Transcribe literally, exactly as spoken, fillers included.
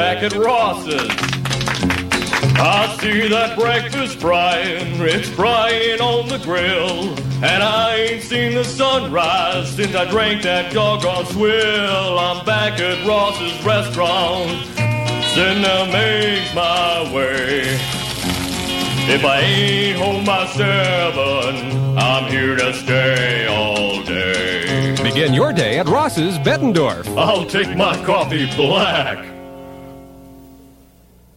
back at Ross's. I see that breakfast frying, it's frying on the grill. And I ain't seen the sunrise since I drank that doggone swill. I'm back at Ross's restaurant, sending them eggs my way. If I ain't home by seven, I'm here to stay all day. Begin your day at Ross's Bettendorf. I'll take my coffee black.